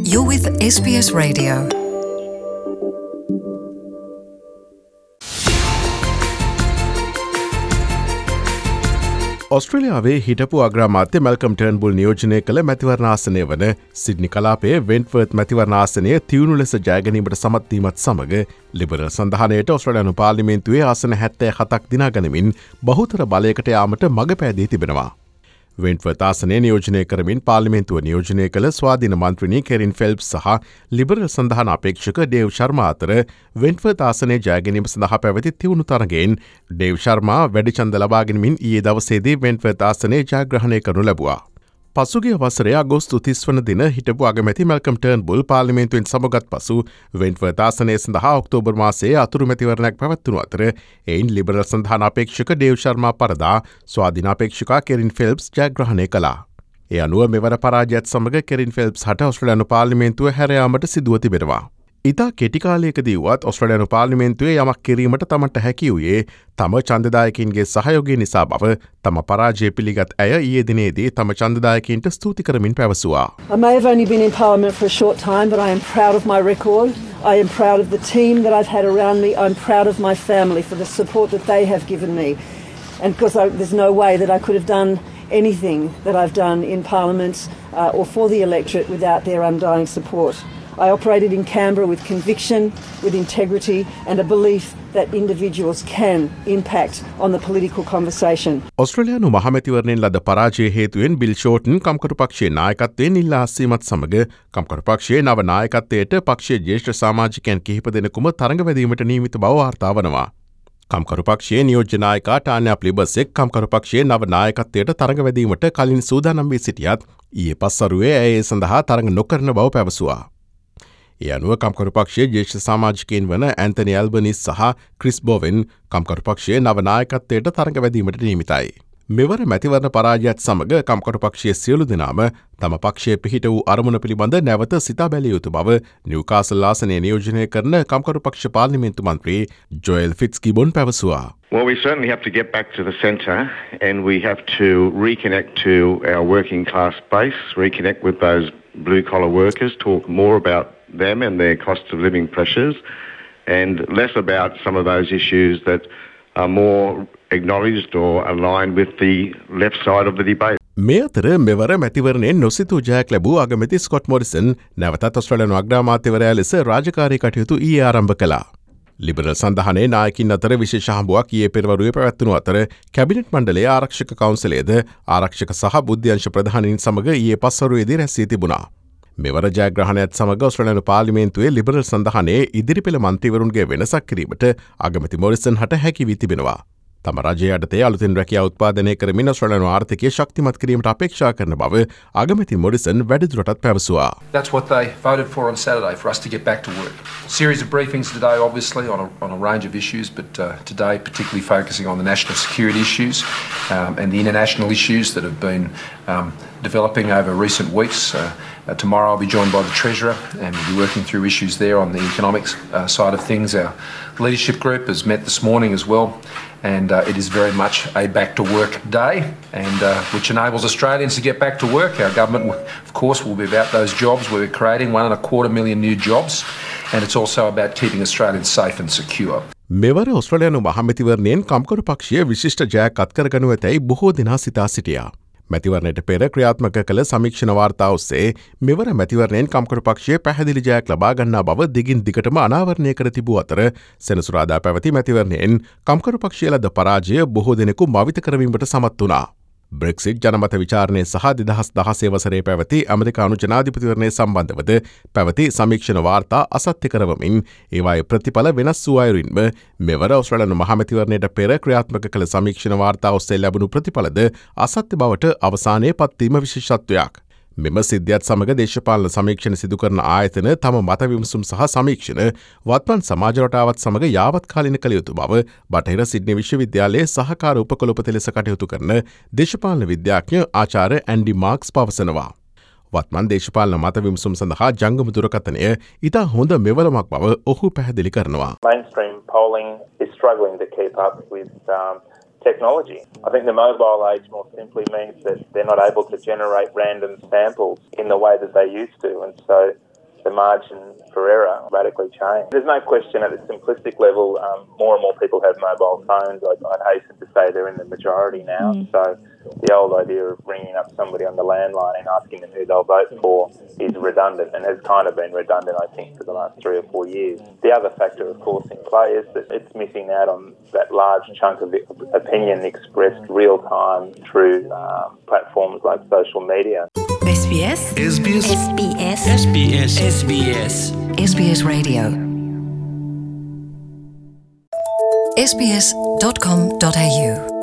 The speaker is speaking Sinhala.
You're with SBS Radio. ඔස්ට්‍රේලියාවේ හිටපු අග්‍රාමාත්‍ය මැල්කම් ටර්න්බුල් නියෝජනය කළ මැතිවරණාසනය වන සිඩ්නි කලාපයේ වෙන්ට්වර්ත් මැතිවරණාසනය තියුණු ලෙස ජයගැනීමට සමත්වීමත් සමග ලිබරල් සඳහනයට ඔස්ට්‍රේලියානු පාර්ලිමේන්තුවේ ආසන 77ක් දිනාගනිමින් බහුතර බලයකට යාමට මඟ පෑදී තිබෙනවා. වෙන්ට්වර්ත් ආසනය නියෝජනය කරමින් පාර්ලිමේන්තුව නියෝජනය කළ ස්වාධීන මන්ත්‍රණී කෙරින් ෆෙල්ප්ස් සහ ලිබරල් සඳහන අපේක්ෂක ඩේව් ශර්මා අතර වෙන්ට්වර්ත් ආසනය ජයගැනීම සඳහා පැවති තිවුණු තරගයෙන් ඩේව් ශර්මා වැඩි ඡන්ද ලබාගෙනමින් ඊයේ දවසේදී වෙන්ට්වර්ත් ආසනය ජයග්‍රහණය කරනු ලැබුවා. පසුගිය වසරේ අගෝස්තු 30 වන දින හිටපු අගමැති මැල්කම් ටර්න්බුල් පාර්ලිමේන්තුවෙන් සමගත් පසු වෙන්ට්වර්ත් ආසනය සඳහා ඔක්තෝබර් මාසයේ අතුරු මැතිවරණයක් පැවැත්වුණු අතර එයින් ලිබරල් සඳහන අපේක්ෂක ඩේව් ශර්මා පරදා ස්වාධීන අපේක්ෂකා කෙරින් ෆෙල්ප්ස් ජයග්‍රහණය කළා. ඒ අනුව මෙවර පරාජයත් සමග කෙරින් ෆෙල්ප්ස් හට ඔස්ට්‍රේලියානු පාර්ලිමේන්තුව හැර යාමට සිදුව තිබෙනවා. ඉතා කෙටි කාලයකදී වුවත් ඔස්ට්‍රේලියානු පාර්ලිමේන්තුවේ යමක් කිරීමට තමන්ට හැකි වූයේ තම ඡන්දදායකින්ගේ සහයෝගය නිසා බව තම පරාජය පිළිගත් ඇය ඊයේ දිනේදී තම ඡන්දදායකින්ට ස්තුති කරමින් පැවසුවා. I may have only been in Parliament for a short time, but I am proud of my record. I am proud of the team that I've had around me. I'm proud of my family for the support that they have given me. And because there's no way that I could have done anything that I've done in Parliament or for the electorate without their undying support. I operated in Canberra with conviction, with integrity and a belief that individuals can impact on the political conversation. ඔස්ට්‍රේලියානු මහමැතිවරණයෙන් ලද පරාජය හේතුවෙන් බිල් ෂෝටන් කම්කරු පක්ෂයේ නායකත්වයෙන් ඉල්ලා අස්සීමත් සමග කම්කරු පක්ෂයේ නව නායකත්වයට පක්ෂයේ ජ්‍යෙෂ්ඨ සමාජිකයන් කිහිප දෙනෙකුම තරඟවැදීමට නියමිත බව වාර්තා වනවා. කම්කරු පක්ෂයේ නියෝජ්‍ය නායකා ටාන්යා ප්ලිබර්සෙක් කම්කරු පක්ෂයේ නව නායකත්වයට තරඟවැදීමට කලින් සූදානම් වී සිටියත් ඊයේ පස්වරුවේ ඇය ඒ සඳහා තරඟ නොකරන බව පැවසුවා. ඒ අනුව කම්කරු පක්ෂයේ ජ්‍යෙෂ්ඨ සමාජිකයින් වන ඇන්තනි ඇල්බනිස් සහ ක්‍රිස් බෝවෙන් කම්කරු පක්ෂයේ නව නායකත්වයට තරඟවැදීමට නියමිතයි. මෙවර මැතිවරණ පරාජයත් සමග කම්කරු පක්ෂයේ සියලු දෙනාම තම පක්ෂයේ පිහිට වූ අරමුණ පිළිබඳ නැවත සිතා බැලිය යුතු බව නිව්කාසල් ආසනය නියෝජනය කරන කම්කරු පක්ෂ පාර්ලිමේන්තු මන්ත්‍රී ජොයල් ෆිට්ස්ගිබොන් පැවසුවා. Well, we certainly have to get back to the centre and we have to reconnect to our working class base, reconnect with those blue-collar workers, talk more about them and their cost of living pressures and less about some of those issues that are more acknowledged or aligned with the left side of the debate. මේ අතර මෙවර මැතිවරණයෙන් නොසිතූ ජයක් ලැබූ අගමැති ස්කොට් මොරිසන් නැවතත් ඔස්ට්‍රේලියානු අග්‍රාමාත්‍යවරයා ලෙස රාජකාරී කටයුතු ඊයේ ආරම්භ කළා. ලිබරල් සඳහනේ නායකින් අතර විශේෂ හමුවක් ඊයේ පෙරවරුවේ පැවැත්වුණු අතර කැබිනට් මණ්ඩලයේ ආරක්ෂක කවුන්සිලයේද ආරක්ෂක සහ බුද්ධ්‍යංශ ප්‍රධානීන් සමග ඊයේ පස්වරුවේදී රැස් වී තිබුණා. මෙවර ජයග්‍රහණයත් සමග ඔස්ට්‍රේලියානු පාර්ලිමේන්තුවේ ලිබරල් සඳහනේ ඉදිරිපෙළ මන්ත්‍රීවරුන්ගේ වෙනසක් කිරීමට අගමැති මොරිසන් හට හැකි වී තිබෙනවා. තම රජය යටතේ අලුතින් රැකියා උත්පාදනය කරමින් ඔස්ට්‍රේලියානු ආර්ථිකය ශක්තිමත් කිරීමට අපේක්ෂා කරන බව අගමැති මොරිසන් වැඩිදුරටත් පැවසුවා. That's what they voted for on Saturday, for us to get back to work. A series of briefings today, obviously, on a range of issues, but today particularly focusing on the national security issues and the international issues that have been developing over recent weeks. Tomorrow I'll be joined by the Treasurer and we'll be working through issues there on the economics side of things. Our leadership group has met this morning as well and it is very much a back to work day and which enables Australians to get back to work. Our government of course will be about those jobs. We're creating 1.25 million new jobs and it's also about keeping Australians safe and secure. මෙවර ඔස්ට්‍රේලියානු මහමැතිවරණයෙන් කම්කරු පක්ෂය විශිෂ්ට ජයක් අත්කරගනු ඇතැයි බොහෝ දෙනා සිතා සිටියා. මැතිවරණයට පෙර ක්‍රියාත්මක කළ සමීක්ෂණ වාර්තා ඔස්සේ මෙවර මැතිවරණයෙන් කම්කරු පක්ෂය පැහැදිලි ජයක් ලබා ගන්නා බව දිගින් දිගටම අනාවරණය කර තිබූ අතර සෙනසුරාදා පැවති මැතිවරණයෙන් කම්කරු පක්ෂය ලද පරාජය බොහෝ දෙනෙකු මවිත කරවීමට සමත් වුණා. බ්‍රෙක්සිට් ජනමත විචාරණය සහ 2016 වසරේ පැවති ඇමරිකානු ජනාධිපතිවරණය සම්බන්ධවද පැවති සමීක්ෂණ වාර්තා අසත්‍ය කරවමින් ඒවායේ ප්‍රතිඵල වෙනස් වූ අයුරින්ම මෙවර ඔස්ට්‍රේලියානු මහමැතිවරණයට පෙර ක්‍රියාත්මක කළ සමීක්ෂණ වාර්තා ඔස්සේ ලැබුණු ප්‍රතිඵලද අසත්‍ය බවට අවසානයේ පත්වීම විශේෂත්වයක්. මෙම සිද්ධියත් සමග දේශපාලන සමීක්ෂණ සිදු කරන ආයතන තම මත විමසුම් සහ සමීක්ෂණ වත්මන් සමාජ රටාවත් සමග යාවත්කාලින කළ යුතු බව බටහිර සිඩ්නි විශ්වවිද්‍යාලයේ සහකාර උපකුලපති ලෙස කටයුතු කරන දේශපාලන විද්‍යාඥ ආචාර්ය ඇන්ඩි මාක්ස් පවසනවා. වත්මන් දේශපාලන මත විමසුම් සඳහා ජංගම දුරකථනය ඉතා හොඳ මෙවලමක් බව ඔහු පැහැදිලි කරනවා. Mainstream polling is struggling to keep up with technology. I think the mobile age more simply means that they're not able to generate random samples in the way that they used to. And so the margin for error radically changed. There's no question at the simplistic level, more and more people have mobile phones. I'd hasten to say they're in the majority now. So the old idea of ringing up somebody on the landline and asking them who they'll vote for is redundant and has kind of been redundant, I think, for the last 3 or 4 years. The other factor, of course, in play is that it's missing out on that large chunk of opinion expressed real-time through platforms like social media. SBS SBS SBS SBS SBS SBS Radio SBS.com.au